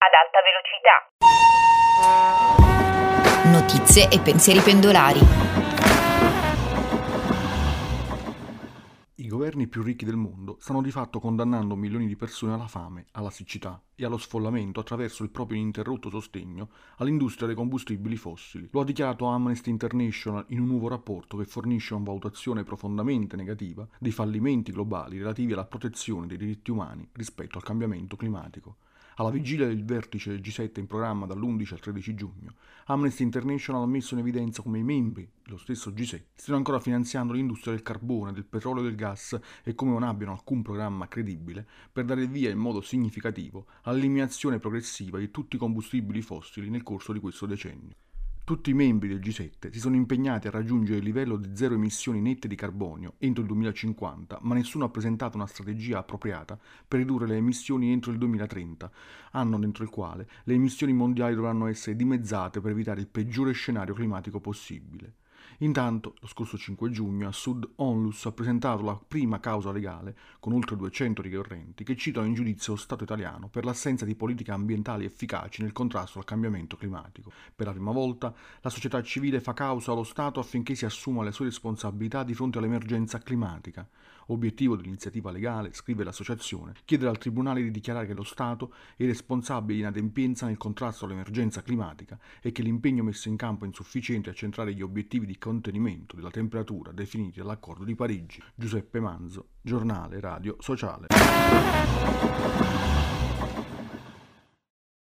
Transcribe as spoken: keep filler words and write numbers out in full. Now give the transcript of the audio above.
ad alta velocità. Notizie e pensieri pendolari. I governi più ricchi del mondo stanno di fatto condannando milioni di persone alla fame, alla siccità e allo sfollamento attraverso il proprio ininterrotto sostegno all'industria dei combustibili fossili. Lo ha dichiarato Amnesty International in un nuovo rapporto che fornisce una valutazione profondamente negativa dei fallimenti globali relativi alla protezione dei diritti umani rispetto al cambiamento climatico. Alla vigilia del vertice G sette in programma dall'undici al tredici giugno, Amnesty International ha messo in evidenza come i membri dello stesso G sette stiano ancora finanziando l'industria del carbone, del petrolio e del gas e come non abbiano alcun programma credibile per dare il via in modo significativo all'eliminazione progressiva di tutti i combustibili fossili nel corso di questo decennio. Tutti i membri del G sette si sono impegnati a raggiungere il livello di zero emissioni nette di carbonio entro il duemilacinquanta, ma nessuno ha presentato una strategia appropriata per ridurre le emissioni entro il duemilatrenta, anno dentro il quale le emissioni mondiali dovranno essere dimezzate per evitare il peggiore scenario climatico possibile. Intanto, lo scorso cinque giugno, a Sud Onlus ha presentato la prima causa legale, con oltre duecento ricorrenti, che citano in giudizio lo Stato italiano per l'assenza di politiche ambientali efficaci nel contrasto al cambiamento climatico. Per la prima volta, la società civile fa causa allo Stato affinché si assuma le sue responsabilità di fronte all'emergenza climatica. Obiettivo dell'iniziativa legale, scrive l'associazione, chiedere al Tribunale di dichiarare che lo Stato è responsabile di inadempienza nel contrasto all'emergenza climatica e che l'impegno messo in campo è insufficiente a centrare gli obiettivi di contenimento della temperatura definiti dall'Accordo di Parigi. Giuseppe Manzo, Giornale Radio Sociale.